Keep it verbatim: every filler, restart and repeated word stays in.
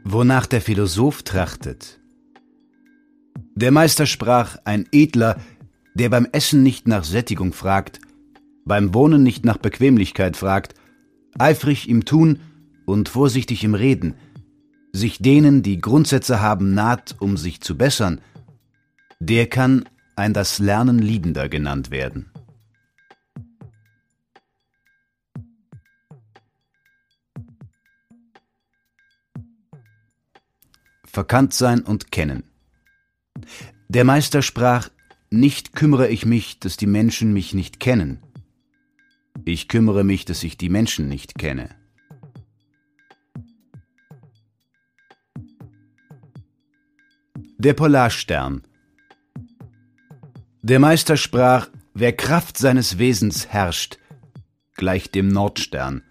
Wonach der Philosoph trachtet. Der Meister sprach, ein Edler, der beim Essen nicht nach Sättigung fragt, beim Wohnen nicht nach Bequemlichkeit fragt, eifrig im Tun und vorsichtig im Reden, sich denen, die Grundsätze haben, naht, um sich zu bessern, der kann ein das Lernen Liebender genannt werden. Verkannt sein und kennen. Der Meister sprach, nicht kümmere ich mich, dass die Menschen mich nicht kennen. Ich kümmere mich, dass ich die Menschen nicht kenne. Der Polarstern. Der Meister sprach, wer Kraft seines Wesens herrscht, gleich dem Nordstern.